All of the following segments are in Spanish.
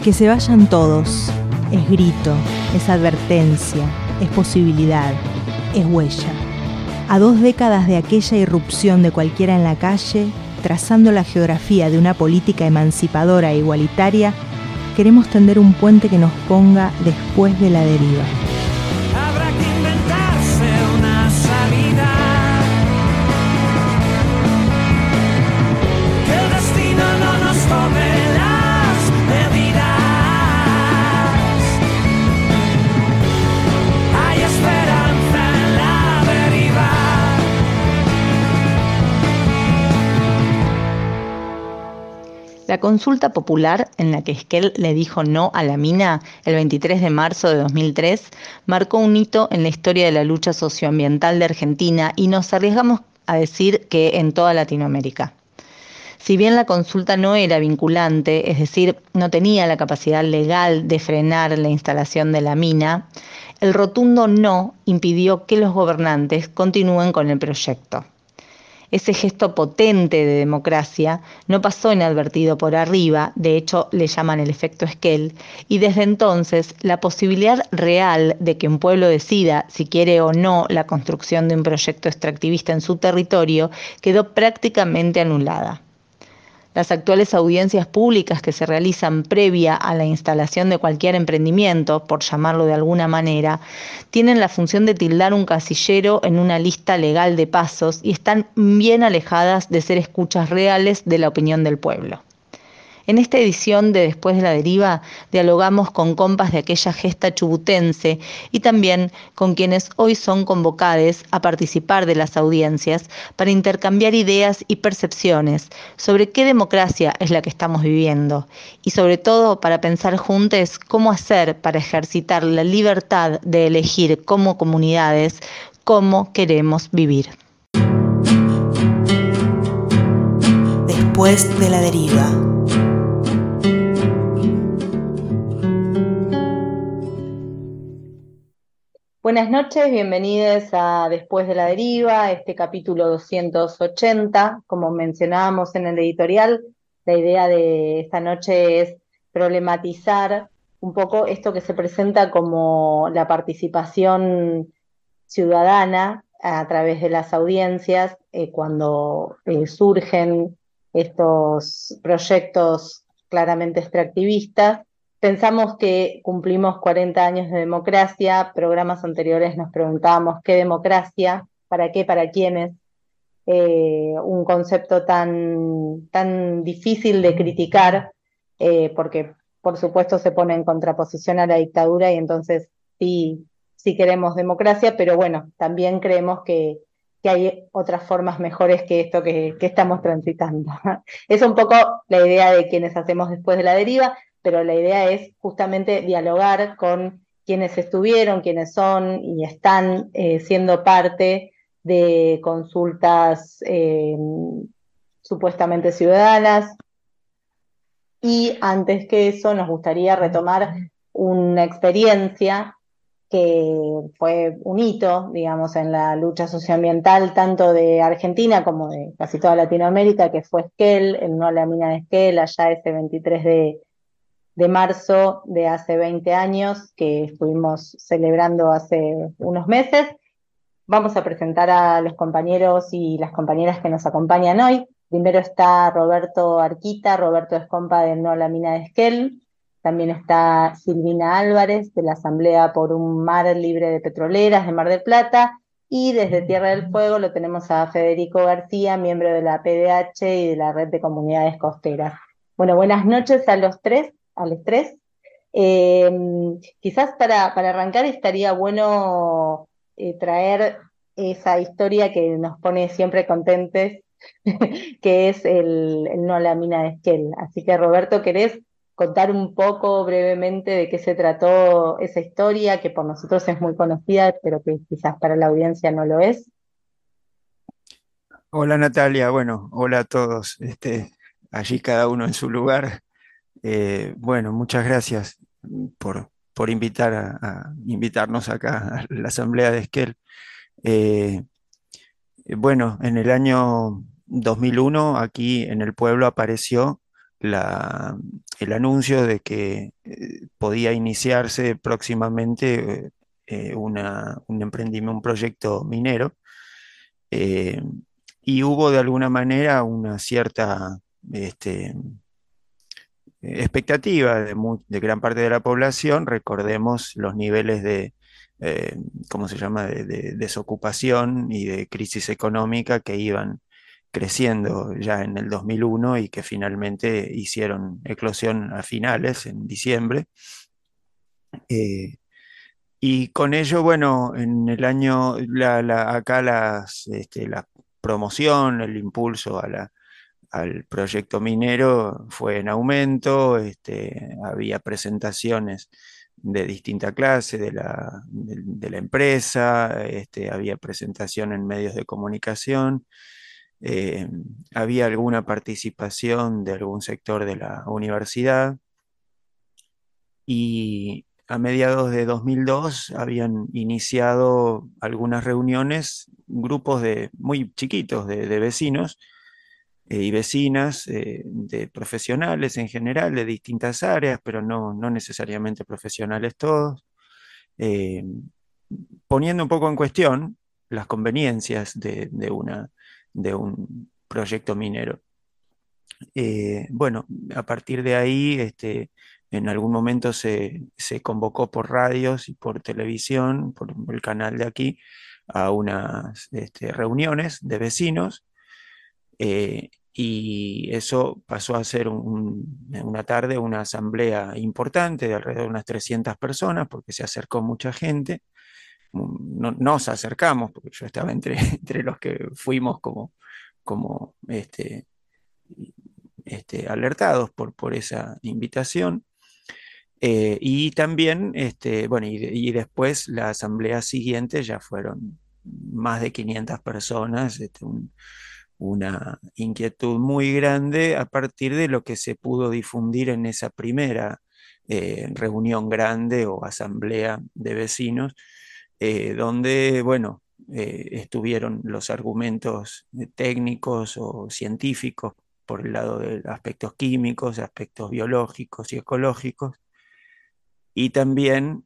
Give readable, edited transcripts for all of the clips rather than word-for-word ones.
Que se vayan todos, es grito, es advertencia, es posibilidad, es huella. A 2 décadas de aquella irrupción de cualquiera en la calle, trazando la geografía de una política emancipadora e igualitaria, queremos tender un puente que nos ponga después de la deriva. Habrá que inventarse una salida. Que el destino no nos tome las medidas. Hay esperanza en la deriva. La consulta popular en la que Esquel le dijo no a la mina el 23 de marzo de 2003 marcó un hito en la historia de la lucha socioambiental de Argentina y nos arriesgamos a decir que en toda Latinoamérica. Si bien la consulta no era vinculante, es decir, no tenía la capacidad legal de frenar la instalación de la mina, el rotundo no impidió que los gobernantes continúen con el proyecto. Ese gesto potente de democracia no pasó inadvertido por arriba, de hecho le llaman el efecto Esquel, y desde entonces la posibilidad real de que un pueblo decida si quiere o no la construcción de un proyecto extractivista en su territorio quedó prácticamente anulada. Las actuales audiencias públicas que se realizan previa a la instalación de cualquier emprendimiento, por llamarlo de alguna manera, tienen la función de tildar un casillero en una lista legal de pasos y están bien alejadas de ser escuchas reales de la opinión del pueblo. En esta edición de Después de la Deriva dialogamos con compas de aquella gesta chubutense y también con quienes hoy son convocados a participar de las audiencias para intercambiar ideas y percepciones sobre qué democracia es la que estamos viviendo y sobre todo para pensar juntos cómo hacer para ejercitar la libertad de elegir como comunidades cómo queremos vivir. Después de la deriva. Buenas noches, bienvenidos a Después de la Deriva, este capítulo 280. Como mencionábamos en el editorial, la idea de esta noche es problematizar un poco esto que se presenta como la participación ciudadana a través de las audiencias cuando surgen estos proyectos claramente extractivistas. Pensamos que cumplimos 40 años de democracia, programas anteriores nos preguntábamos qué democracia, para qué, para quiénes, un concepto tan difícil de criticar, porque por supuesto se pone en contraposición a la dictadura y entonces sí queremos democracia, pero bueno, también creemos que hay otras formas mejores que esto que estamos transitando. Es un poco la idea de quienes hacemos Después de la Deriva, pero la idea es justamente dialogar con quienes estuvieron, quienes son y están siendo parte de consultas supuestamente ciudadanas. Y antes que eso nos gustaría retomar una experiencia que fue un hito, digamos, en la lucha socioambiental tanto de Argentina como de casi toda Latinoamérica, que fue Esquel, el no a la mina de Esquel, allá ese 23 de marzo de hace 20 años, que estuvimos celebrando hace unos meses. Vamos a presentar a los compañeros y las compañeras que nos acompañan hoy. Primero está Roberto Arquita. Roberto es compa de No a la mina de Esquel. También está Silvina Álvarez, de la Asamblea por un Mar Libre de Petroleras de Mar del Plata. Y desde Tierra del Fuego lo tenemos a Federico García, miembro de la PDH y de la Red de Comunidades Costeras. Bueno, buenas noches a los tres. Quizás para arrancar estaría bueno traer esa historia que nos pone siempre contentes, que es el no a la mina de Esquel. Así que Roberto, ¿querés contar un poco brevemente de qué se trató esa historia, que por nosotros es muy conocida, pero que quizás para la audiencia no lo es? Hola Natalia, bueno, hola a todos, allí cada uno en su lugar. Bueno, muchas gracias por invitarnos acá a la Asamblea de Esquel. Eh, bueno, en el año 2001 aquí en el pueblo apareció la- el anuncio de que podía iniciarse próximamente un emprendimiento, un proyecto minero, eh, y hubo de alguna manera una cierta este, expectativa de gran parte de la población. Recordemos los niveles de, eh, ¿cómo se llama?, de desocupación y de crisis económica que iban creciendo ya en el 2001 y que finalmente hicieron eclosión a finales, en diciembre. Eh, y con ello, bueno, en el año, acá la promoción, el impulso al proyecto minero fue en aumento. Había presentaciones de distinta clase de la empresa. Había presentación en medios de comunicación. eh, Había alguna participación de algún sector de la universidad, y a mediados de 2002 habían iniciado algunas reuniones, grupos muy chiquitos de vecinos y vecinas, de profesionales en general, de distintas áreas, pero no necesariamente profesionales todos, eh, poniendo un poco en cuestión las conveniencias de un proyecto minero. Bueno, a partir de ahí, en algún momento se convocó por radios y por televisión, por el canal de aquí, a unas reuniones de vecinos, y eso pasó a ser una tarde, una asamblea importante de alrededor de unas 300 personas, porque se acercó mucha gente. Nos acercamos, porque yo estaba entre los que fuimos como alertados por esa invitación. Y también, bueno, y después la asamblea siguiente ya fueron más de 500 personas, una inquietud muy grande a partir de lo que se pudo difundir en esa primera reunión grande o asamblea de vecinos, donde, bueno, estuvieron los argumentos técnicos o científicos por el lado de aspectos químicos, aspectos biológicos y ecológicos, y también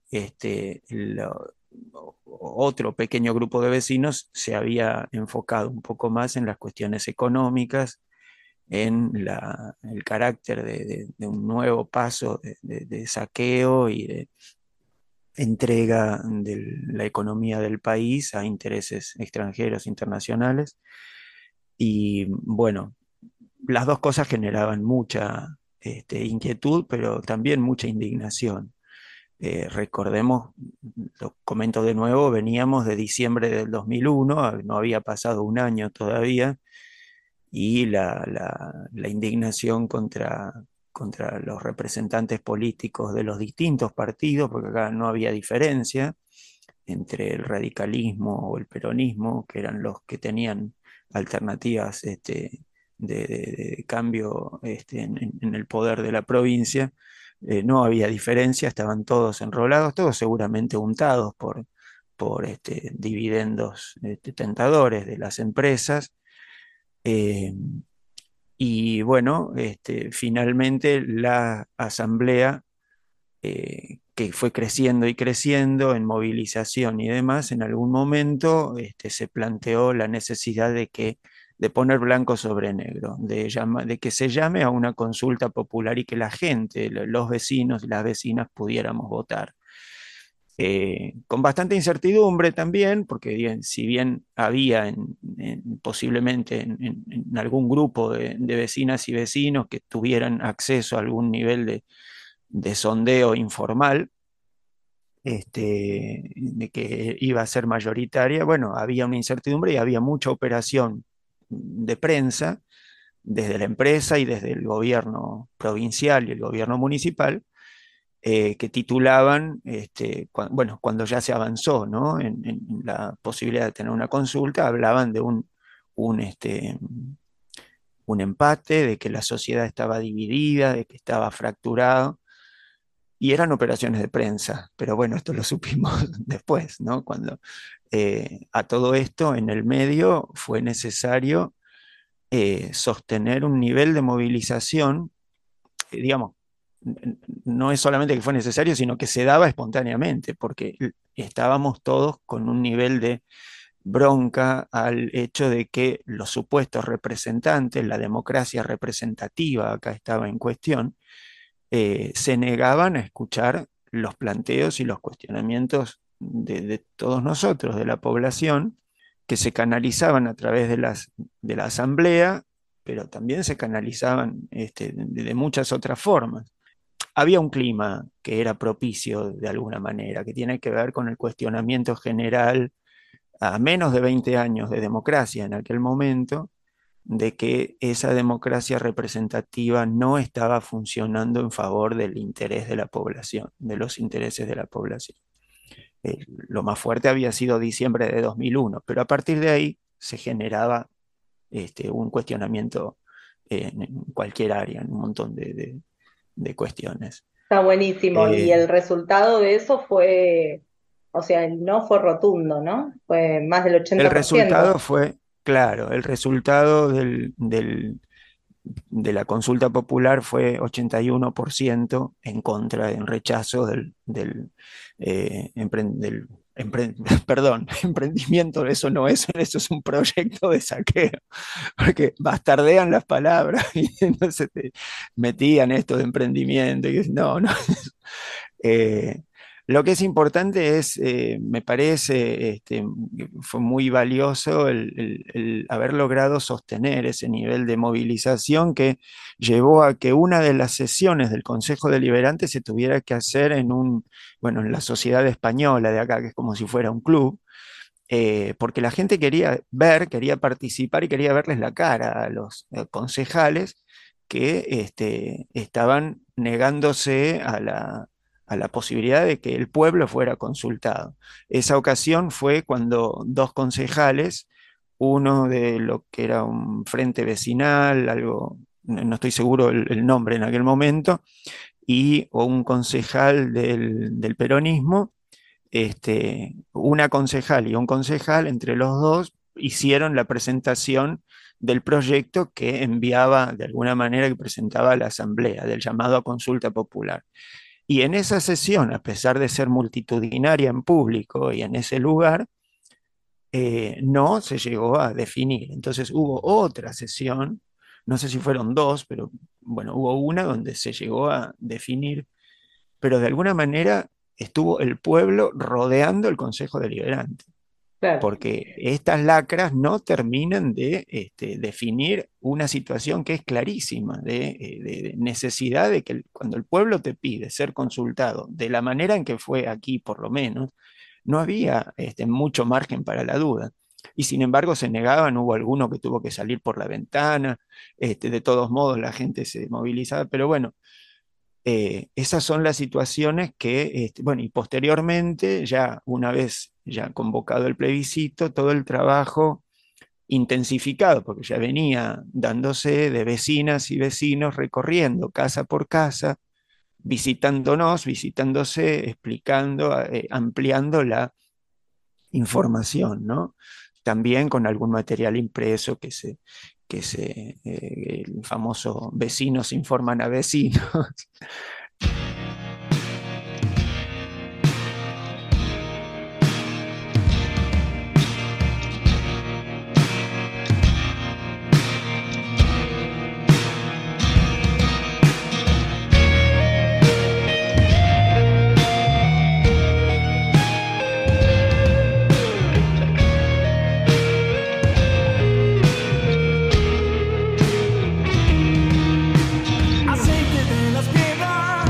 otro pequeño grupo de vecinos se había enfocado un poco más en las cuestiones económicas, en el carácter de un nuevo paso de saqueo y de entrega de la economía del país a intereses extranjeros, internacionales. Y bueno, las dos cosas generaban mucha inquietud, pero también mucha indignación. Recordemos, lo comento de nuevo, veníamos de diciembre del 2001, no había pasado un año todavía, y la indignación contra los representantes políticos de los distintos partidos, porque acá no había diferencia entre el radicalismo o el peronismo, que eran los que tenían alternativas de cambio en el poder de la provincia. No había diferencia, estaban todos enrolados, todos seguramente untados por dividendos tentadores de las empresas. eh, y bueno, finalmente la asamblea, que fue creciendo y creciendo en movilización y demás, en algún momento se planteó la necesidad de poner blanco sobre negro, de que se llame a una consulta popular y que la gente, los vecinos y las vecinas pudiéramos votar. Con bastante incertidumbre también, porque bien, si bien había posiblemente en algún grupo de vecinas y vecinos que tuvieran acceso a algún nivel de sondeo informal, de que iba a ser mayoritaria, bueno, había una incertidumbre y había mucha operación de prensa desde la empresa y desde el gobierno provincial y el gobierno municipal, que titulaban, bueno, cuando ya se avanzó, ¿no?, en la posibilidad de tener una consulta, hablaban de un empate, de que la sociedad estaba dividida, de que estaba fracturado. Y eran operaciones de prensa, pero bueno, esto lo supimos después, ¿no? Cuando a todo esto en el medio fue necesario sostener un nivel de movilización digamos, no es solamente que fue necesario, sino que se daba espontáneamente, porque estábamos todos con un nivel de bronca al hecho de que los supuestos representantes, la democracia representativa acá estaba en cuestión, se negaban a escuchar los planteos y los cuestionamientos de todos nosotros, de la población, que se canalizaban a través de la asamblea, pero también se canalizaban de muchas otras formas. Había un clima que era propicio de alguna manera, que tiene que ver con el cuestionamiento general a menos de 20 años de democracia en aquel momento, de que esa democracia representativa no estaba funcionando en favor del interés de la población, de los intereses de la población. Lo más fuerte había sido diciembre de 2001, pero a partir de ahí se generaba un cuestionamiento en cualquier área, en un montón de cuestiones. Está buenísimo. Y el resultado de eso fue, o sea, el no fue rotundo, ¿no? Fue más del 80%. El resultado fue, claro, el resultado de la consulta popular fue 81% en contra, en rechazo perdón, emprendimiento, eso no es, eso es un proyecto de saqueo, porque bastardean las palabras y entonces te metían esto de emprendimiento y no. Lo que es importante es, me parece, fue muy valioso el haber logrado sostener ese nivel de movilización que llevó a que una de las sesiones del Consejo Deliberante se tuviera que hacer en la sociedad española de acá, que es como si fuera un club, porque la gente quería ver, quería participar y quería verles la cara a los concejales que estaban negándose a la posibilidad de que el pueblo fuera consultado. Esa ocasión fue cuando dos concejales, uno de lo que era un frente vecinal, algo, no estoy seguro el nombre en aquel momento, o un concejal del peronismo, una concejal y un concejal, entre los dos, hicieron la presentación del proyecto que enviaba, de alguna manera, que presentaba a la asamblea, del llamado a consulta popular. Y en esa sesión, a pesar de ser multitudinaria en público y en ese lugar, no se llegó a definir. Entonces hubo otra sesión, no sé si fueron dos, pero bueno, hubo una donde se llegó a definir, pero de alguna manera estuvo el pueblo rodeando el Consejo Deliberante. Claro. Porque estas lacras no terminan de definir una situación que es clarísima, de necesidad de que cuando el pueblo te pide ser consultado, de la manera en que fue aquí por lo menos, no había mucho margen para la duda. Y sin embargo se negaban, hubo alguno que tuvo que salir por la ventana, de todos modos la gente se movilizaba, pero bueno, esas son las situaciones que, y posteriormente, ya una vez ya convocado el plebiscito, todo el trabajo intensificado, porque ya venía dándose de vecinas y vecinos recorriendo casa por casa, visitándose, explicando, ampliando la información, ¿no? También con algún material impreso el famoso vecinos informan a vecinos. Aceite de las piedras.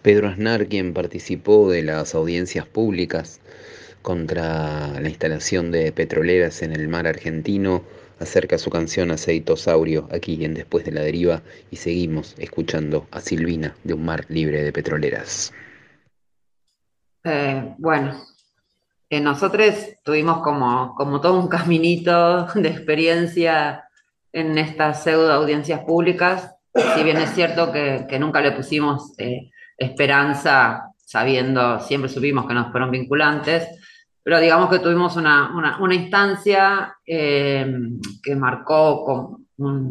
Pedro Aznar, quien participó de las audiencias públicas contra la instalación de petroleras en el mar argentino, acerca su canción Aceitosaurio aquí en Después de la Deriva, y seguimos escuchando a Silvina de Un mar libre de petroleras. Bueno, nosotros tuvimos como todo un caminito de experiencia en estas pseudo audiencias públicas, si bien es cierto que nunca le pusimos esperanza, sabiendo, siempre supimos que nos fueron vinculantes, pero digamos que tuvimos una instancia que marcó con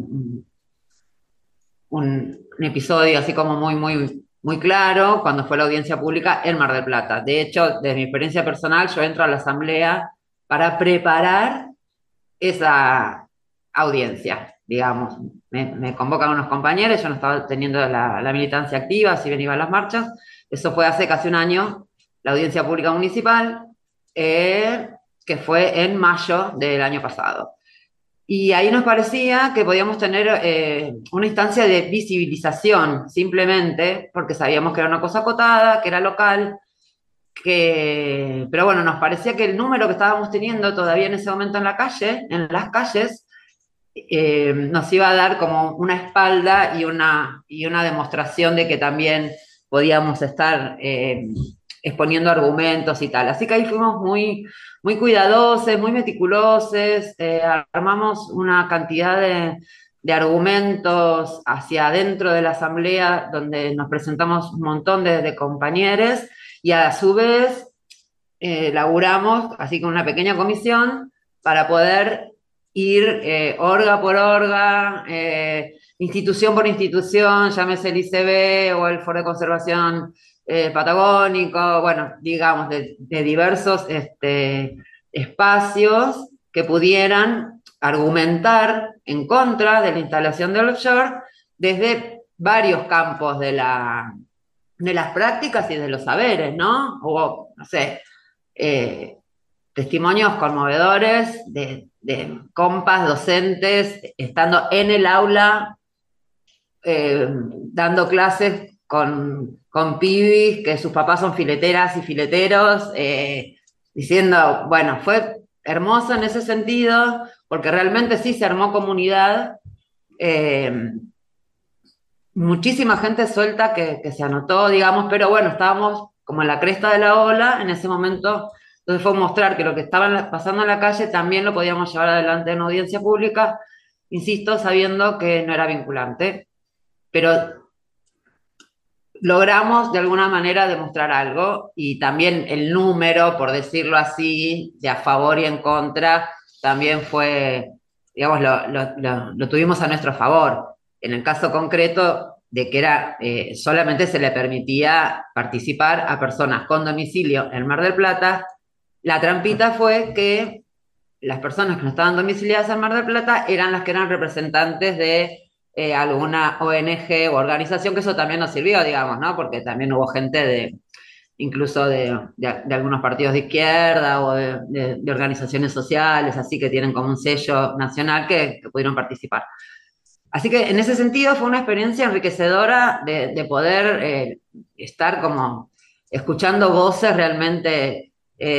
un episodio así como muy claro cuando fue la audiencia pública en Mar del Plata. De hecho, desde mi experiencia personal, yo entro a la asamblea para preparar esa audiencia, digamos. Me convocan unos compañeros, yo no estaba teniendo la militancia activa, si bien iba a las marchas. Eso fue hace casi un año, la audiencia pública municipal, que fue en mayo del año pasado. Y ahí nos parecía que podíamos tener una instancia de visibilización, simplemente, porque sabíamos que era una cosa acotada, que era local, pero bueno, nos parecía que el número que estábamos teniendo todavía en ese momento en la calle, en las calles, nos iba a dar como una espalda y una demostración de que también podíamos estar exponiendo argumentos y tal. Así que ahí fuimos muy cuidadosos, muy meticulosos, armamos una cantidad de argumentos hacia adentro de la asamblea, donde nos presentamos un montón de compañeros, y a su vez laburamos así con una pequeña comisión para poder ir orga por orga, institución por institución, llámese el ICB o el Foro de Conservación Patagónico, bueno, digamos, de diversos espacios que pudieran argumentar en contra de la instalación de offshore desde varios campos de las prácticas y de los saberes, ¿no? Hubo, no sé, testimonios conmovedores de compas docentes estando en el aula dando clases con pibis que sus papás son fileteras y fileteros, diciendo, bueno, fue hermoso en ese sentido, porque realmente sí se armó comunidad, muchísima gente suelta que se anotó, digamos, pero bueno, estábamos como en la cresta de la ola en ese momento. Entonces fue mostrar que lo que estaba pasando en la calle también lo podíamos llevar adelante en audiencia pública, insisto, sabiendo que no era vinculante, pero logramos de alguna manera demostrar algo, y también el número, por decirlo así, de a favor y en contra, también fue, digamos, lo tuvimos a nuestro favor. En el caso concreto de que era solamente se le permitía participar a personas con domicilio en Mar del Plata, la trampita fue que las personas que no estaban domiciliadas en Mar del Plata eran las que eran representantes de alguna ONG o organización, que eso también nos sirvió, digamos, ¿no? Porque también hubo gente incluso de algunos partidos de izquierda o de organizaciones sociales, así que tienen como un sello nacional que pudieron participar. Así que en ese sentido fue una experiencia enriquecedora de poder estar como escuchando voces realmente.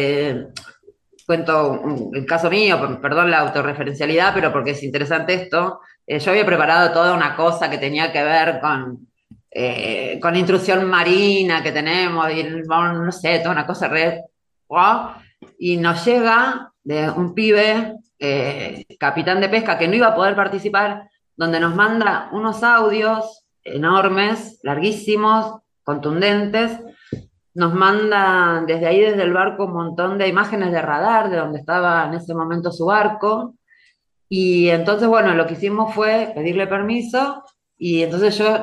Cuento el caso mío, perdón la autorreferencialidad, pero porque es interesante esto. Yo había preparado toda una cosa que tenía que ver con intrusión marina que tenemos, y no sé, toda una cosa re wow, y nos llega de un pibe, capitán de pesca, que no iba a poder participar, donde nos manda unos audios enormes, larguísimos, contundentes. Nos manda desde ahí, desde el barco, un montón de imágenes de radar de donde estaba en ese momento su barco. Y entonces, bueno, lo que hicimos fue pedirle permiso, y entonces yo,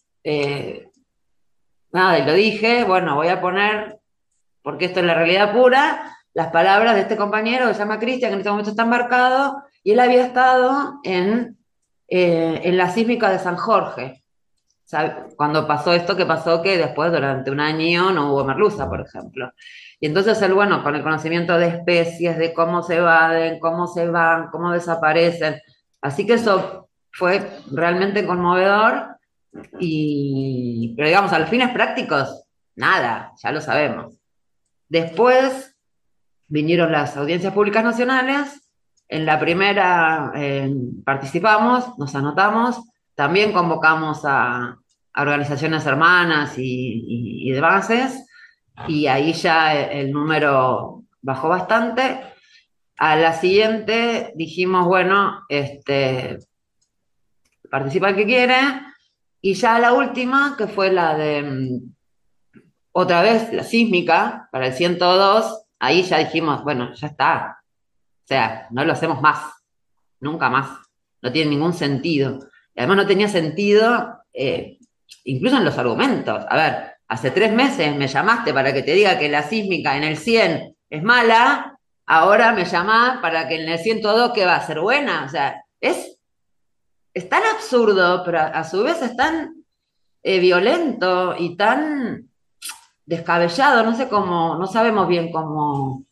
nada, y lo dije, bueno, voy a poner, porque esto es la realidad pura, las palabras de este compañero que se llama Cristian, que en este momento está embarcado, y él había estado en la sísmica de San Jorge. Cuando pasó esto que pasó, que después durante un año no hubo merluza, por ejemplo. Y entonces él, bueno, con el conocimiento de especies, de cómo se evaden, cómo se van, cómo desaparecen. Así que eso fue realmente conmovedor, Pero digamos, a los fines prácticos, nada, ya lo sabemos. Después vinieron las audiencias públicas nacionales. En la primera participamos, nos anotamos, también convocamos a organizaciones hermanas y demás, y ahí ya el número bajó bastante. A la siguiente dijimos, bueno, participa el que quiere, y ya la última, que fue la de, otra vez, la sísmica, para el 102, ahí ya dijimos, bueno, ya está, o sea, no lo hacemos más, nunca más, no tiene ningún sentido. Y además no tenía sentido, incluso en los argumentos. A ver, hace 3 meses me llamaste para que te diga que la sísmica en el 100 es mala, ahora me llamás para que en el 102 que va a ser buena. O sea, es tan absurdo, pero a su vez es tan violento y tan descabellado, no sé cómo, no sabemos bien cómo,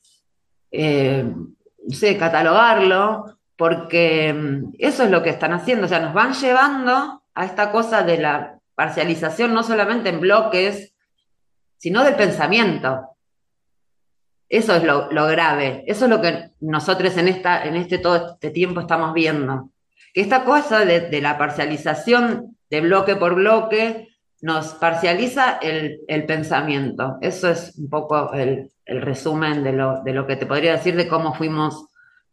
no sé, catalogarlo, porque eso es lo que están haciendo, o sea, nos van llevando a esta cosa de la parcialización, no solamente en bloques, sino del pensamiento. Eso es lo grave, eso es lo que nosotros todo este tiempo estamos viendo. Que esta cosa de la parcialización de bloque por bloque nos parcializa el pensamiento. Eso es un poco el resumen de lo que te podría decir de cómo fuimos,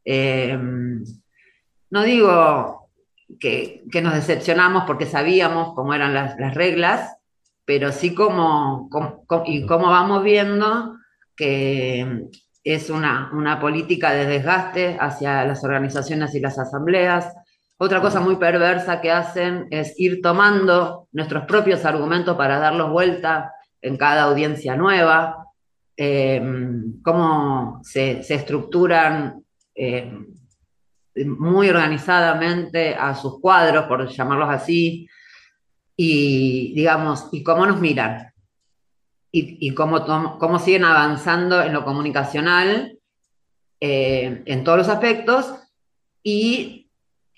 no digo que nos decepcionamos porque sabíamos cómo eran las reglas, pero sí cómo vamos viendo que es una política de desgaste hacia las organizaciones y las asambleas. Otra cosa muy perversa que hacen es ir tomando nuestros propios argumentos para darlos vuelta en cada audiencia nueva, cómo se estructuran muy organizadamente a sus cuadros, por llamarlos así, y digamos, y cómo nos miran, y cómo siguen avanzando en lo comunicacional, en todos los aspectos, y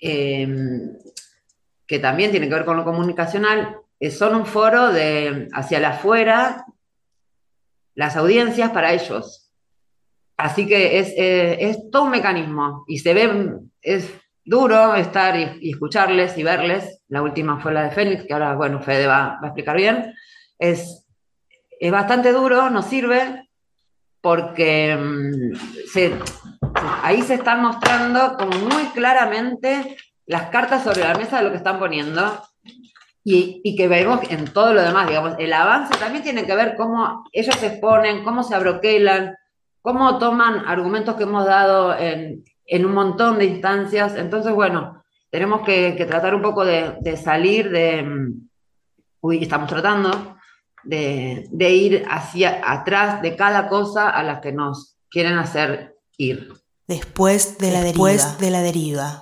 que también tiene que ver con lo comunicacional, son un foro hacia el afuera, las audiencias para ellos. Así que es todo un mecanismo, y es duro estar y escucharles y verles. La última fue la de Fénix, que ahora, bueno, Fede va a explicar bien. Es bastante duro, nos sirve, porque ahí se están mostrando como muy claramente las cartas sobre la mesa de lo que están poniendo, y que vemos en todo lo demás, digamos. El avance también tiene que ver cómo ellos se exponen, cómo se abroquelan, cómo toman argumentos que hemos dado en un montón de instancias. Entonces, bueno, tenemos que tratar un poco de salir estamos tratando de ir hacia atrás de cada cosa a las que nos quieren hacer ir. Después de la deriva.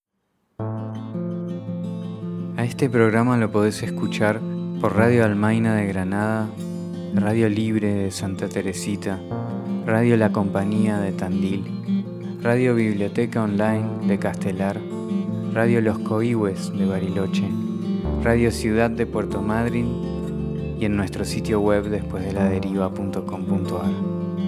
A este programa lo podés escuchar por Radio Almaina de Granada, Radio Libre de Santa Teresita, Radio La Compañía de Tandil, Radio Biblioteca Online de Castelar, Radio Los Coihues de Bariloche, Radio Ciudad de Puerto Madryn y en nuestro sitio web despuesdeladeriva.com.ar.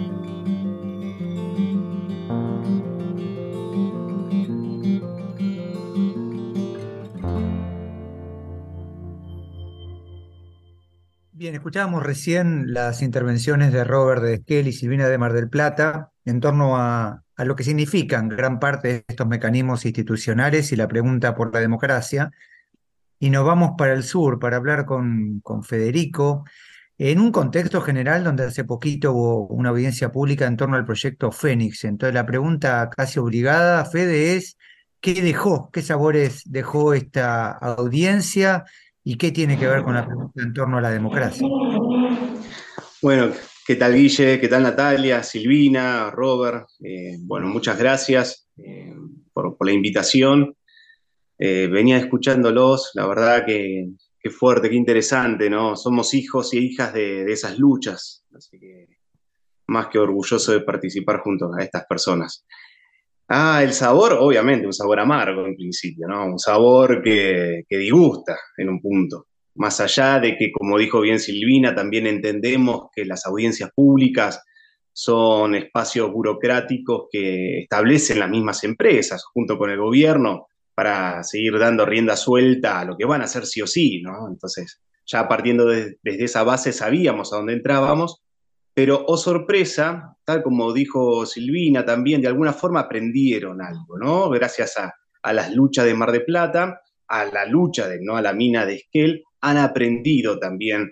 Bien, escuchábamos recién las intervenciones de Robert de Esquel y Silvina de Mar del Plata en torno a lo que significan gran parte de estos mecanismos institucionales y la pregunta por la democracia. Y nos vamos para el sur para hablar con Federico en un contexto general donde hace poquito hubo una audiencia pública en torno al proyecto Fénix. Entonces la pregunta casi obligada, Fede, es ¿qué sabores dejó esta audiencia? ¿Y qué tiene que ver con la pregunta en torno a la democracia? Bueno, ¿qué tal Guille? ¿Qué tal Natalia? Silvina, Robert. Bueno, muchas gracias por la invitación. Venía escuchándolos, la verdad que fuerte, qué interesante, ¿no? Somos hijos y hijas de esas luchas, así que más que orgulloso de participar junto a estas personas. El sabor, obviamente, un sabor amargo en principio, ¿no? Un sabor que disgusta en un punto. más allá de que, como dijo bien Silvina, también entendemos que las audiencias públicas son espacios burocráticos que establecen las mismas empresas junto con el gobierno para seguir dando rienda suelta a lo que van a hacer sí o sí, ¿no? Entonces, ya partiendo desde esa base sabíamos a dónde entrábamos, pero, oh sorpresa, tal como dijo Silvina también, de alguna forma aprendieron algo, ¿no? Gracias a las luchas de Mar del Plata, a la lucha ¿no? a la mina de Esquel, han aprendido también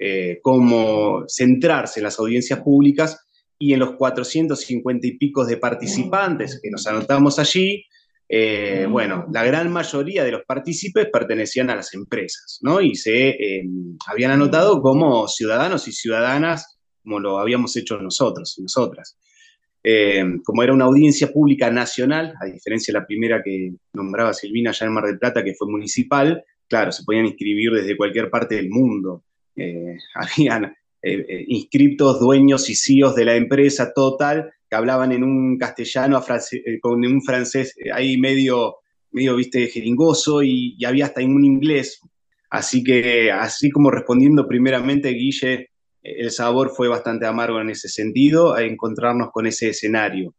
cómo centrarse en las audiencias públicas, y en los 450 y pico de participantes que nos anotamos allí, bueno, la gran mayoría de los partícipes pertenecían a las empresas, ¿no? Y se habían anotado como ciudadanos y ciudadanas, como lo habíamos hecho nosotros y nosotras. Como era una audiencia pública nacional, a diferencia de la primera que nombraba Silvina allá en Mar del Plata, que fue municipal, claro, se podían inscribir desde cualquier parte del mundo. Habían inscriptos dueños y CEOs de la empresa total que hablaban en un castellano con un francés ahí medio viste, jeringoso, y había hasta en un inglés. Así que, así como respondiendo primeramente, Guille, el sabor fue bastante amargo en ese sentido, a encontrarnos con ese escenario.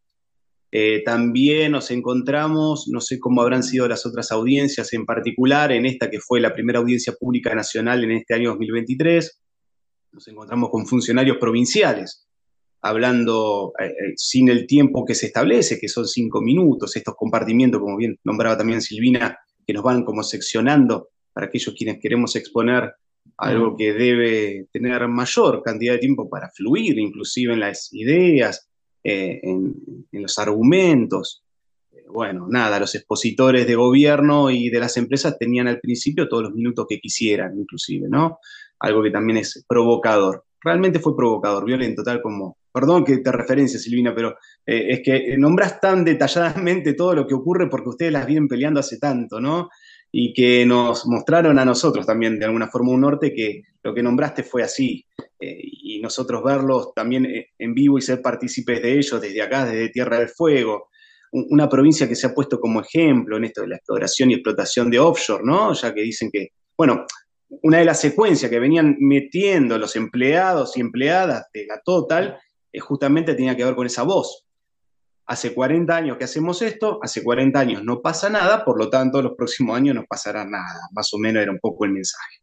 También nos encontramos, no sé cómo habrán sido las otras audiencias en particular, en esta que fue la primera audiencia pública nacional en este año 2023, nos encontramos con funcionarios provinciales, hablando sin el tiempo que se establece, que son 5 minutos, estos compartimientos, como bien nombraba también Silvina, que nos van como seccionando para aquellos quienes queremos exponer algo que debe tener mayor cantidad de tiempo para fluir, inclusive en las ideas, en los argumentos. Bueno, nada, los expositores de gobierno y de las empresas tenían al principio todos los minutos que quisieran, inclusive, ¿no? Algo que también es provocador. Realmente fue provocador, violento, tal como... Perdón que te referencia, Silvina, pero es que nombras tan detalladamente todo lo que ocurre porque ustedes las vienen peleando hace tanto, ¿no? Y que nos mostraron a nosotros también, de alguna forma, un norte que lo que nombraste fue así. Y nosotros verlos también en vivo y ser partícipes de ellos desde acá, desde Tierra del Fuego, una provincia que se ha puesto como ejemplo en esto de la exploración y explotación de offshore, ¿no? Ya que dicen que, bueno, una de las secuencias que venían metiendo los empleados y empleadas de la Total justamente tenía que ver con esa voz. Hace 40 años que hacemos esto, hace 40 años no pasa nada, por lo tanto los próximos años no pasará nada. Más o menos era un poco el mensaje.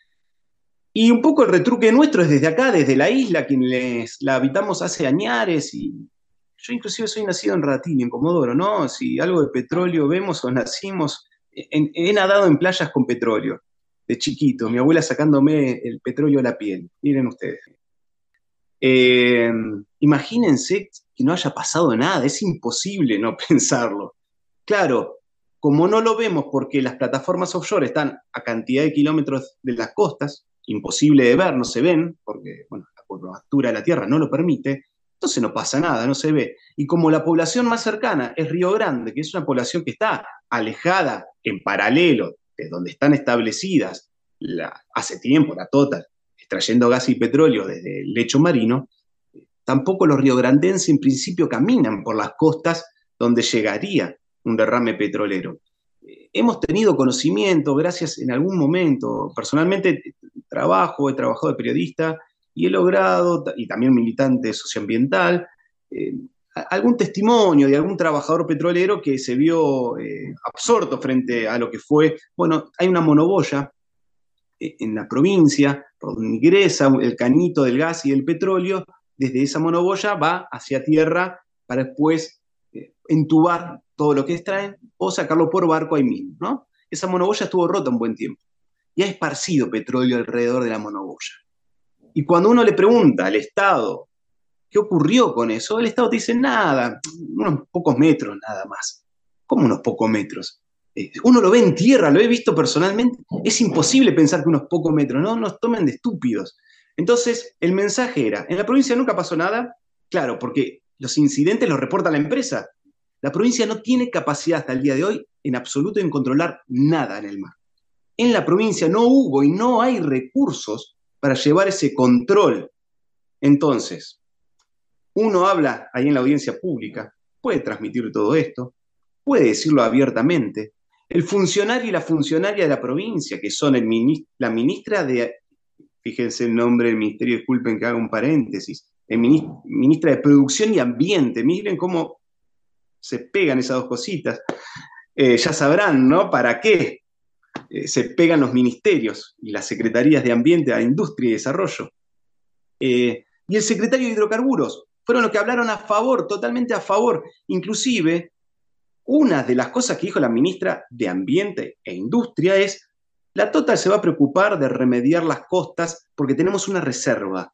Y un poco el retruque nuestro es desde acá, desde la isla, quienes la habitamos hace añares, y yo inclusive soy nacido en Ratillo, en Comodoro, ¿no? Si algo de petróleo vemos o nacimos, he nadado en playas con petróleo, de chiquito, mi abuela sacándome el petróleo a la piel, miren ustedes. Imagínense que no haya pasado nada, es imposible no pensarlo. Claro, como no lo vemos porque las plataformas offshore están a cantidad de kilómetros de las costas, imposible de ver, no se ven, porque bueno, la curvatura de la Tierra no lo permite, entonces no pasa nada, no se ve. Y como la población más cercana es Río Grande, que es una población que está alejada en paralelo de donde están establecidas hace tiempo la Total, extrayendo gas y petróleo desde el lecho marino, tampoco los riograndenses en principio caminan por las costas donde llegaría un derrame petrolero. Hemos tenido conocimiento, gracias en algún momento, personalmente he trabajado de periodista y he logrado, y también militante socioambiental, algún testimonio de algún trabajador petrolero que se vio absorto frente a lo que fue, bueno, hay una monoboya en la provincia, por donde ingresa el cañito del gas y del petróleo, desde esa monoboya va hacia tierra para después entubar todo lo que extraen o sacarlo por barco ahí mismo, ¿no? Esa monoboya estuvo rota un buen tiempo y ha esparcido petróleo alrededor de la monoboya. Y cuando uno le pregunta al Estado qué ocurrió con eso, el Estado te dice nada, unos pocos metros nada más. ¿Cómo unos pocos metros? Uno lo ve en tierra, lo he visto personalmente, es imposible pensar que unos pocos metros, no nos tomen de estúpidos. Entonces, el mensaje era, en la provincia nunca pasó nada, claro, porque los incidentes los reporta la empresa. La provincia no tiene capacidad hasta el día de hoy en absoluto en controlar nada en el mar. En la provincia no hubo y no hay recursos para llevar ese control. Entonces, uno habla ahí en la audiencia pública, puede transmitir todo esto, puede decirlo abiertamente, el funcionario y la funcionaria de la provincia, que son la ministra de, fíjense el nombre del ministerio, disculpen que haga un paréntesis, ministra de Producción y Ambiente. Miren cómo se pegan esas dos cositas. Ya sabrán, ¿no? ¿Para qué se pegan los ministerios y las secretarías de Ambiente a Industria y Desarrollo? Y el secretario de Hidrocarburos fueron los que hablaron a favor, totalmente a favor. Inclusive, una de las cosas que dijo la ministra de Ambiente e Industria es: la Total se va a preocupar de remediar las costas porque tenemos una reserva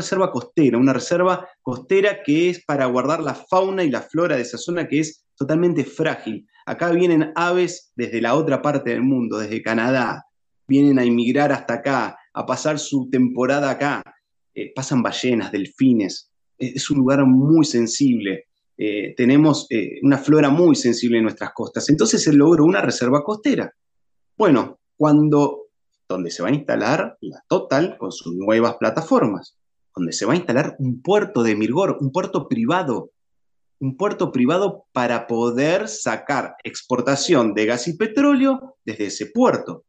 costera que es para guardar la fauna y la flora de esa zona, que es totalmente frágil. Acá vienen aves desde la otra parte del mundo, desde Canadá, vienen a inmigrar hasta acá, a pasar su temporada acá. Pasan ballenas, delfines. Es un lugar muy sensible. Tenemos una flora muy sensible en nuestras costas. Entonces se logró una reserva costera. Bueno, donde se va a instalar la Total con sus nuevas plataformas, donde se va a instalar un puerto de Mirgor, un puerto privado para poder sacar exportación de gas y petróleo desde ese puerto.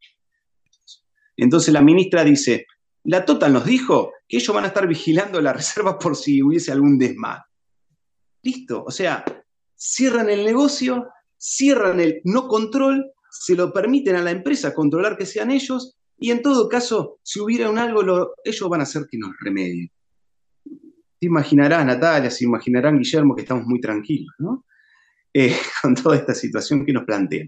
Entonces la ministra dice: la Total nos dijo que ellos van a estar vigilando la reserva por si hubiese algún desmán. Listo, o sea, cierran el negocio, cierran el no control, se lo permiten a la empresa controlar que sean ellos, y en todo caso, si hubiera algo, ellos van a hacer que nos remedien. Te imaginarás, Natalia, se imaginarán, Guillermo, que estamos muy tranquilos, ¿no? Con toda esta situación que nos plantean.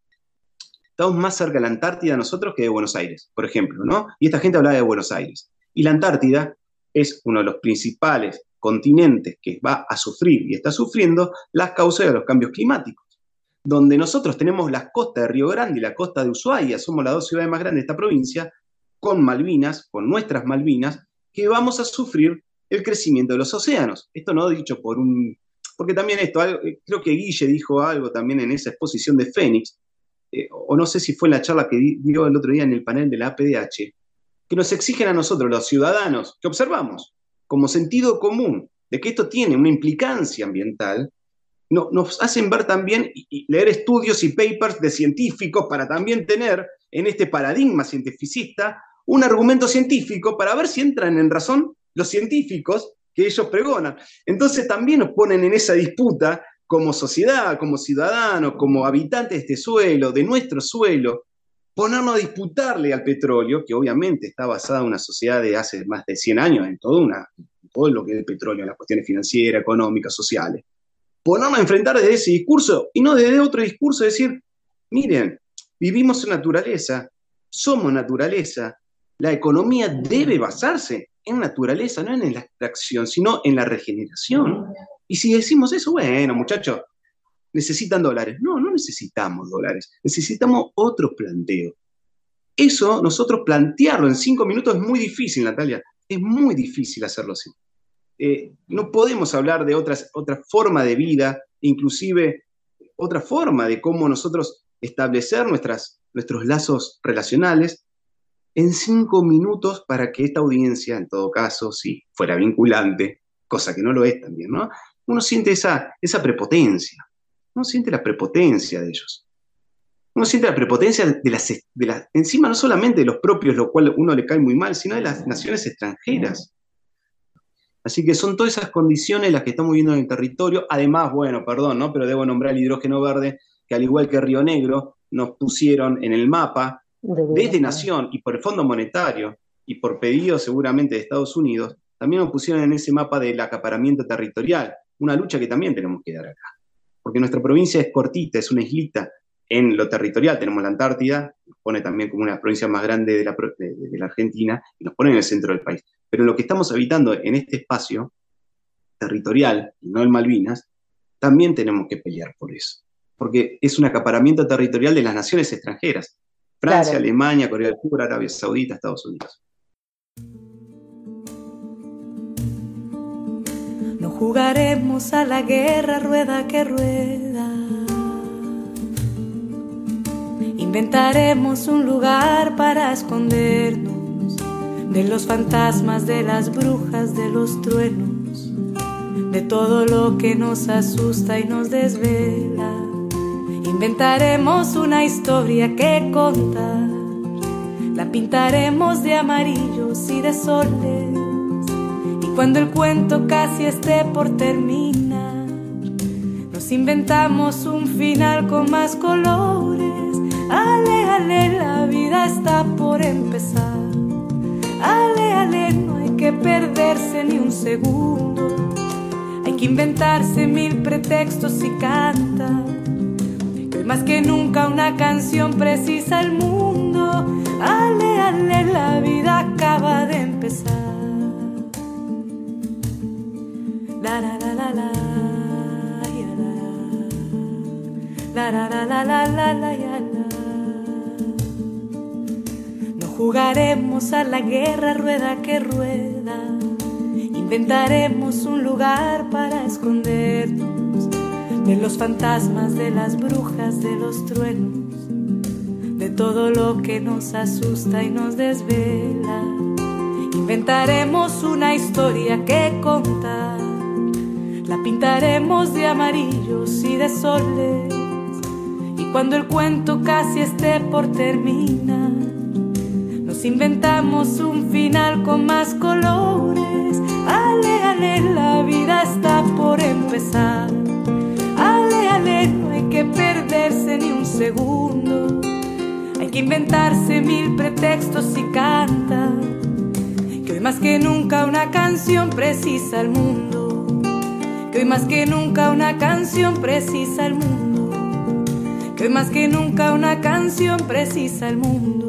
Estamos más cerca de la Antártida nosotros que de Buenos Aires, por ejemplo, ¿no? Y esta gente hablaba de Buenos Aires. Y la Antártida es uno de los principales continentes que va a sufrir y está sufriendo las causas de los cambios climáticos. Donde nosotros tenemos las costas de Río Grande y la costa de Ushuaia, somos las dos ciudades más grandes de esta provincia, con Malvinas, con nuestras Malvinas, que vamos a sufrir el crecimiento de los océanos. Esto no dicho porque también creo que Guille dijo algo también en esa exposición de Fénix, o no sé si fue en la charla que dio el otro día en el panel de la APDH, que nos exigen a nosotros, los ciudadanos, que observamos como sentido común de que esto tiene una implicancia ambiental, nos hacen ver también y leer estudios y papers de científicos para también tener en este paradigma cientificista un argumento científico para ver si entran en razón los científicos que ellos pregonan. Entonces también nos ponen en esa disputa como sociedad, como ciudadanos, como habitantes de este suelo, de nuestro suelo, ponernos a disputarle al petróleo, que obviamente está basada en una sociedad de hace más de 100 años, en todo lo que es el petróleo, en las cuestiones financieras, económicas, sociales. Ponernos a enfrentar desde ese discurso y no desde otro discurso, decir: miren, vivimos en naturaleza, somos naturaleza, la economía debe basarse en naturaleza, no en la extracción, sino en la regeneración. Y si decimos eso, bueno, muchachos, necesitan dólares. No necesitamos dólares, necesitamos otro planteo. Eso, nosotros plantearlo en 5 minutos es muy difícil, Natalia, es muy difícil hacerlo así. No podemos hablar de otra forma de vida, inclusive otra forma de cómo nosotros establecer nuestros lazos relacionales en 5 minutos para que esta audiencia, en todo caso, si fuera vinculante, cosa que no lo es también, ¿no? Uno siente esa prepotencia, uno siente la prepotencia de ellos. Uno siente la prepotencia de encima no solamente de los propios, lo cual uno le cae muy mal, sino de las naciones extranjeras. Así que son todas esas condiciones las que estamos viendo en el territorio. Además, bueno, perdón, ¿no? Pero debo nombrar el hidrógeno verde, que al igual que Río Negro, nos pusieron en el mapa, desde Nación y por el Fondo Monetario, y por pedido seguramente de Estados Unidos, también nos pusieron en ese mapa del acaparamiento territorial, una lucha que también tenemos que dar acá. Porque nuestra provincia es cortita, es una islita en lo territorial. Tenemos la Antártida, nos pone también como una provincia más grande de la Argentina, y nos pone en el centro del país. Pero en lo que estamos habitando en este espacio territorial, y no en Malvinas, también tenemos que pelear por eso. Porque es un acaparamiento territorial de las naciones extranjeras. Francia, claro. Alemania, Corea del Sur, Arabia Saudita, Estados Unidos. No jugaremos a la guerra rueda que rueda. Inventaremos un lugar para escondernos de los fantasmas, de las brujas, de los truenos, de todo lo que nos asusta y nos desvela. Inventaremos una historia que contar, la pintaremos de amarillos y de soles, y cuando el cuento casi esté por terminar, nos inventamos un final con más colores. Ale, ale, la vida está por empezar. Ale, ale, no hay que perderse ni un segundo. Hay que inventarse 1000 pretextos y cantar, que hoy más que nunca una canción precisa el mundo. Ale, ale, la vida acaba de empezar. La, la, la, la, la, ya, la, la, la, la, la, la, la, ya, la. No jugaremos a la guerra rueda que rueda, inventaremos un lugar para escondernos de los fantasmas, de las brujas, de los truenos, de todo lo que nos asusta y nos desvela. Inventaremos una historia que contar, la pintaremos de amarillos y de soles, y cuando el cuento casi esté por terminar, nos inventamos un final con más colores. Ale, ale, la vida está por empezar. Ale, ale, no hay que perderse ni un segundo. Hay que inventarse 1000 pretextos y cantar, que hoy más que nunca una canción precisa el mundo. Que hoy más que nunca una canción precisa el mundo. Que hoy más que nunca una canción precisa el mundo.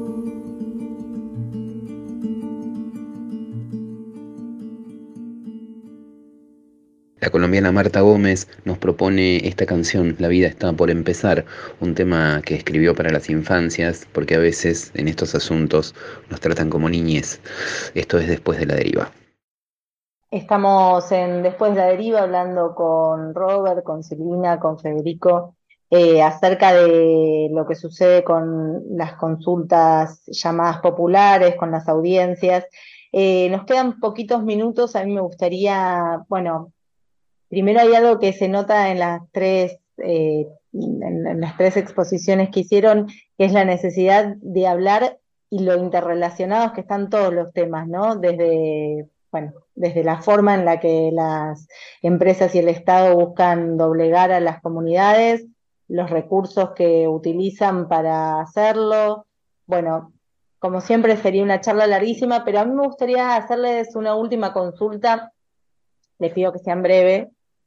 La colombiana Marta Gómez nos propone esta canción, La vida está por empezar, un tema que escribió para las infancias, porque a veces en estos asuntos nos tratan como niñes. Esto es Después de la Deriva. Estamos en Después de la Deriva hablando con Robert, con Silvina, con Federico, acerca de lo que sucede con las consultas llamadas populares, con las audiencias. Nos quedan poquitos minutos, a mí me gustaría, bueno, primero hay algo que se nota en las tres exposiciones que hicieron, que es la necesidad de hablar y lo interrelacionados que están todos los temas, ¿no? Desde la forma en la que las empresas y el Estado buscan doblegar a las comunidades, los recursos que utilizan para hacerlo. Bueno, como siempre sería una charla larguísima, pero a mí me gustaría hacerles una última consulta, les pido que sean breves.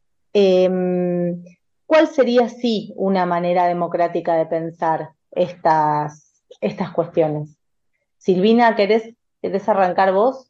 ¿Cuál sería, sí, una manera democrática de pensar estas cuestiones? Silvina, ¿querés arrancar vos?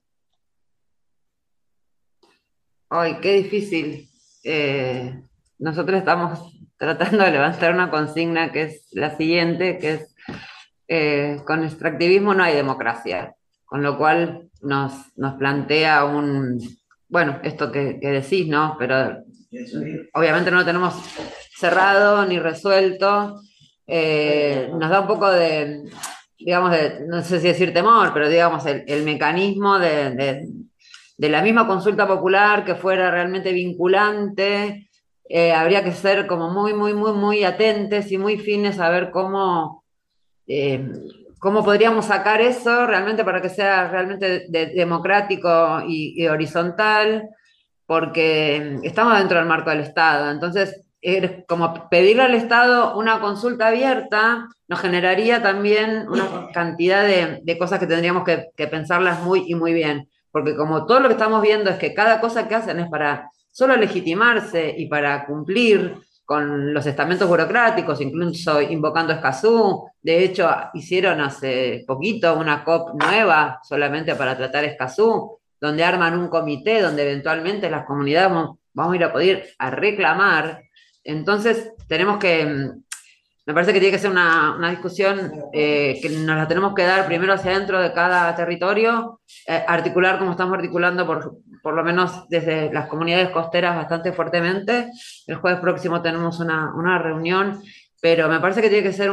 Ay, qué difícil. Nosotros estamos tratando de levantar una consigna que es la siguiente, que es con extractivismo no hay democracia, con lo cual nos plantea esto que decís, ¿no? Pero obviamente no lo tenemos cerrado ni resuelto. Nos da un poco de, digamos, no sé si decir temor, pero digamos el mecanismo de la misma consulta popular que fuera realmente vinculante. Habría que ser como muy, muy, muy, muy atentes y muy fines a ver cómo podríamos sacar eso realmente para que sea realmente democrático y horizontal, porque estamos dentro del marco del Estado. Entonces, como pedirle al Estado una consulta abierta nos generaría también una cantidad de cosas que tendríamos que pensarlas muy y muy bien, porque como todo lo que estamos viendo es que cada cosa que hacen es para solo legitimarse y para cumplir con los estamentos burocráticos, incluso invocando Escazú. De hecho, hicieron hace poquito una COP nueva solamente para tratar Escazú, donde arman un comité donde eventualmente las comunidades vamos a ir a poder reclamar. Entonces tenemos que, me parece que tiene que ser una discusión que nos la tenemos que dar primero hacia adentro de cada territorio, articular como estamos articulando por lo menos desde las comunidades costeras bastante fuertemente. El jueves próximo tenemos una reunión, pero me parece que tiene que ser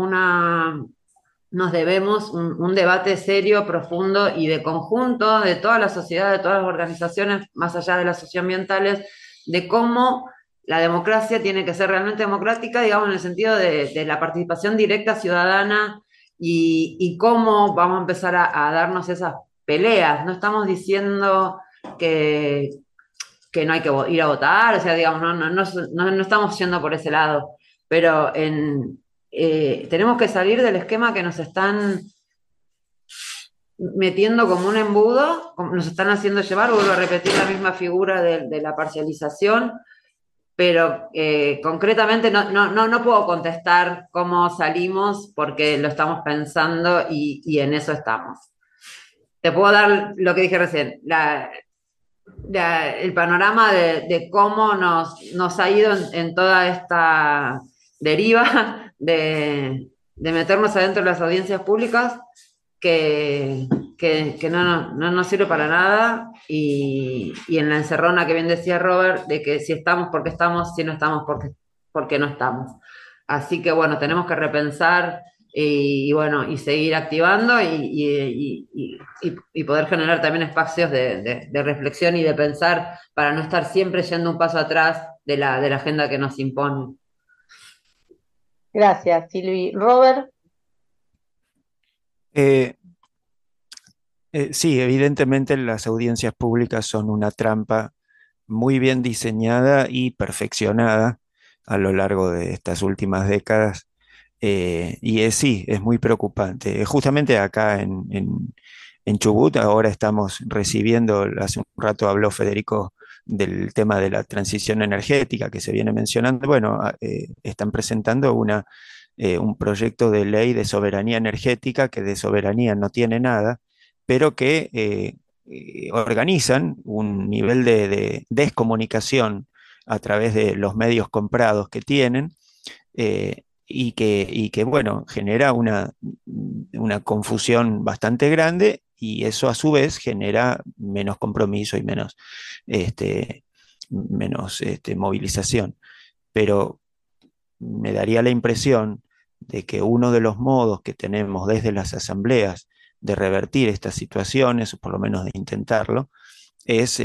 nos debemos un debate serio, profundo y de conjunto de toda la sociedad, de todas las organizaciones, más allá de las socioambientales, de cómo la democracia tiene que ser realmente democrática, digamos, en el sentido de la participación directa ciudadana y cómo vamos a empezar a darnos esas peleas. No estamos diciendo que, que no hay que ir a votar, o sea, digamos, no estamos yendo por ese lado, pero tenemos que salir del esquema que nos están metiendo como un embudo, nos están haciendo llevar, vuelvo a repetir la misma figura de la parcialización, pero concretamente no puedo contestar cómo salimos porque lo estamos pensando y en eso estamos. Te puedo dar lo que dije recién, el panorama de cómo nos ha ido en toda esta deriva de meternos adentro de las audiencias públicas que no nos sirve para nada y en la encerrona que bien decía Robert, de que si estamos porque estamos, si no estamos porque no estamos. Así que bueno, tenemos que repensar bueno, y seguir activando y poder generar también espacios de reflexión y de pensar para no estar siempre yendo un paso atrás de la agenda que nos impone. Gracias, Silvi. Robert. Sí, evidentemente las audiencias públicas son una trampa muy bien diseñada y perfeccionada a lo largo de estas últimas décadas. Sí, es muy preocupante. Justamente acá en Chubut ahora estamos recibiendo, hace un rato habló Federico del tema de la transición energética que se viene mencionando. Bueno, están presentando un proyecto de ley de soberanía energética que de soberanía no tiene nada, pero que organizan un nivel de descomunicación a través de los medios comprados que tienen, bueno, genera una confusión bastante grande y eso a su vez genera menos compromiso y menos movilización. Pero me daría la impresión de que uno de los modos que tenemos desde las asambleas de revertir estas situaciones, o por lo menos de intentarlo, es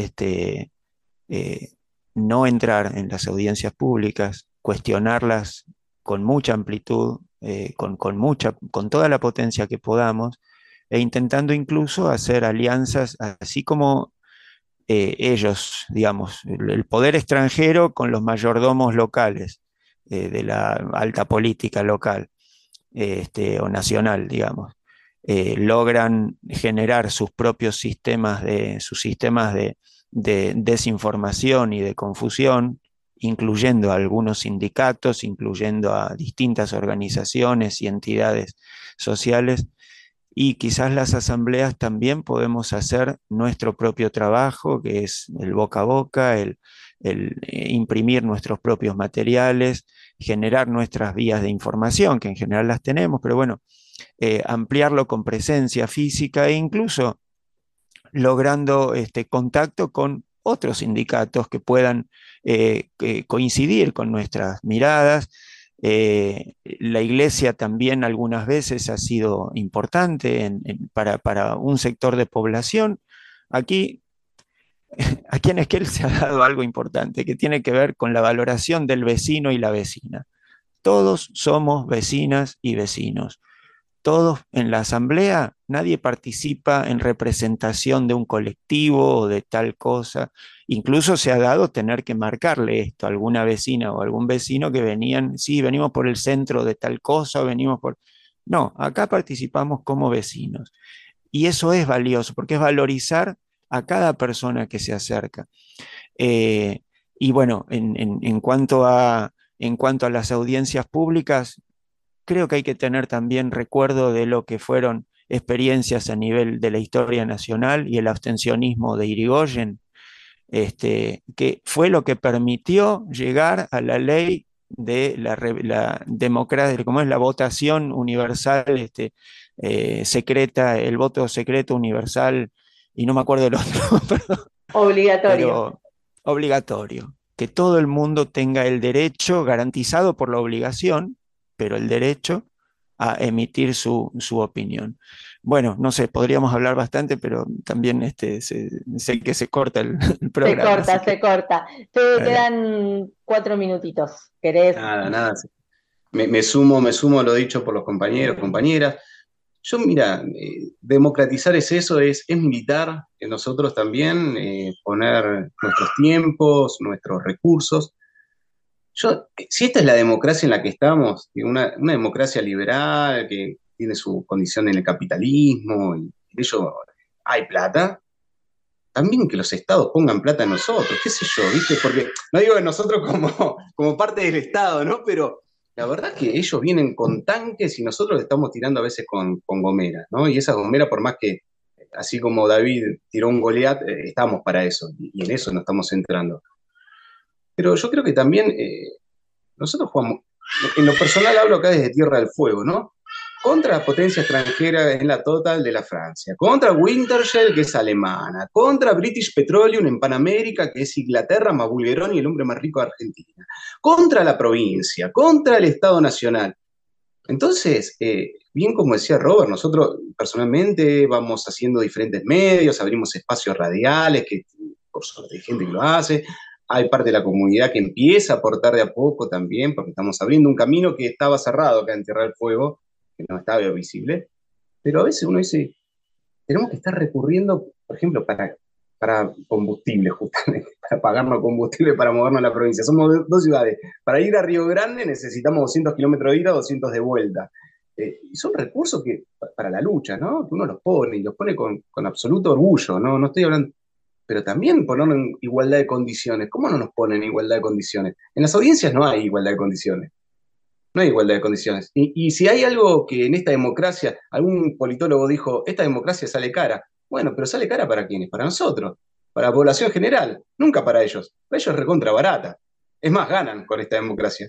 no entrar en las audiencias públicas, cuestionarlas con mucha amplitud, con toda la potencia que podamos, e intentando incluso hacer alianzas, así como ellos, digamos, el poder extranjero con los mayordomos locales de la alta política local o nacional, digamos. Logran generar sus propios sistemas de desinformación y de confusión, incluyendo a algunos sindicatos, incluyendo a distintas organizaciones y entidades sociales, y quizás las asambleas también podemos hacer nuestro propio trabajo, que es el boca a boca, el imprimir nuestros propios materiales, generar nuestras vías de información, que en general las tenemos, pero bueno, ampliarlo con presencia física e incluso logrando contacto con otros sindicatos que puedan coincidir con nuestras miradas. La iglesia también algunas veces ha sido importante para un sector de población. Aquí en Esquel se ha dado algo importante que tiene que ver con la valoración del vecino y la vecina. Todos somos vecinas y vecinos. Todos en la asamblea, nadie participa en representación de un colectivo o de tal cosa. Incluso se ha dado tener que marcarle esto a alguna vecina o algún vecino que venían, sí, venimos por el centro de tal cosa, venimos por... No, acá participamos como vecinos. Y eso es valioso, porque es valorizar a cada persona que se acerca. Y bueno, en cuanto a las audiencias públicas, creo que hay que tener también recuerdo de lo que fueron experiencias a nivel de la historia nacional y el abstencionismo de Irigoyen, que fue lo que permitió llegar a la ley de la democracia, como es la votación universal secreta, el voto secreto universal, y no me acuerdo del otro, perdón, Obligatorio. pero obligatorio, que todo el mundo tenga el derecho garantizado por la obligación, pero el derecho a emitir su opinión. Bueno, no sé, podríamos hablar bastante, pero también sé que se corta el programa. Se corta. Te quedan 4 minutitos. ¿Querés? Nada. Me sumo a lo dicho por los compañeros, compañeras. Yo, mira, democratizar es eso, es militar, nosotros también, poner nuestros tiempos, nuestros recursos. Si esta es la democracia en la que estamos, una democracia liberal que tiene su condición en el capitalismo, y de ello hay plata, también que los estados pongan plata en nosotros, qué sé yo, ¿viste? Porque no digo que nosotros como parte del estado, ¿no? Pero la verdad es que ellos vienen con tanques y nosotros le estamos tirando a veces con gomeras, ¿no? Y esa gomera, por más que, así como David tiró un Goliat, estamos para eso, y en eso nos estamos centrando. Pero yo creo que también nosotros jugamos, en lo personal hablo acá desde Tierra del Fuego, ¿no? Contra la potencia extranjera en la Total de la Francia, contra Wintershall, que es alemana, contra British Petroleum en Panamérica, que es Inglaterra más Bulgerón y el hombre más rico de Argentina, contra la provincia, contra el Estado Nacional. Entonces, bien como decía Robert, nosotros personalmente vamos haciendo diferentes medios, abrimos espacios radiales, que por suerte hay gente que lo hace, hay parte de la comunidad que empieza a aportar de a poco también, porque estamos abriendo un camino que estaba cerrado acá en Tierra del Fuego, que no estaba visible, pero a veces uno dice, tenemos que estar recurriendo, por ejemplo, para combustible, justamente, para pagarnos combustible para movernos a la provincia. Somos dos ciudades. Para ir a Río Grande necesitamos 200 kilómetros de ida, 200 de vuelta. Y son recursos que, para la lucha, ¿no? Que uno los pone, y los pone con absoluto orgullo, ¿no? No estoy hablando, pero también ponernos en igualdad de condiciones. ¿Cómo no nos ponen en igualdad de condiciones? En las audiencias no hay igualdad de condiciones. No hay igualdad de condiciones. Y si hay algo que en esta democracia, algún politólogo dijo, esta democracia sale cara. Bueno, pero sale cara ¿para quiénes? Para nosotros, para la población general, nunca para ellos. Para ellos es recontra barata. Es más, ganan con esta democracia.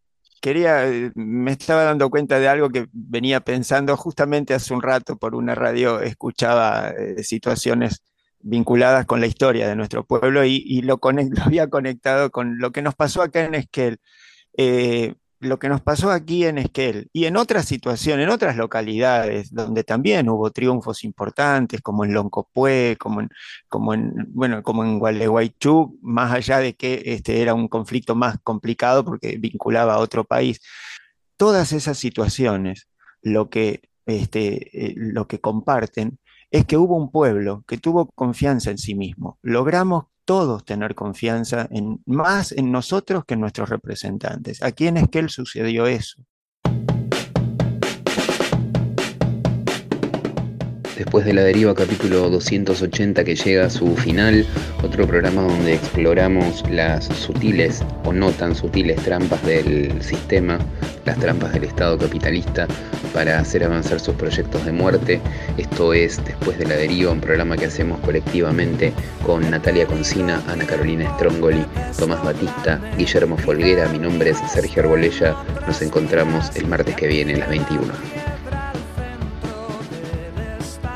Me estaba dando cuenta de algo que venía pensando justamente hace un rato por una radio, escuchaba situaciones vinculadas con la historia de nuestro pueblo y lo había conectado con lo que nos pasó acá en Esquel. Lo que nos pasó aquí en Esquel y en otras situaciones, en otras localidades donde también hubo triunfos importantes, como en Loncopué, como en Gualeguaychú, más allá de que era un conflicto más complicado porque vinculaba a otro país. Todas esas situaciones, lo que comparten es que hubo un pueblo que tuvo confianza en sí mismo. Logramos todos tener confianza más en nosotros que en nuestros representantes. Aquí en Esquel sucedió eso. Después de La Deriva, capítulo 280, que llega a su final, otro programa donde exploramos las sutiles o no tan sutiles trampas del sistema, las trampas del Estado capitalista para hacer avanzar sus proyectos de muerte. Esto es Después de La Deriva, un programa que hacemos colectivamente con Natalia Concina, Ana Carolina Strongoli, Tomás Batista, Guillermo Folguera. Mi nombre es Sergio Arbolella. Nos encontramos el martes que viene a las 21.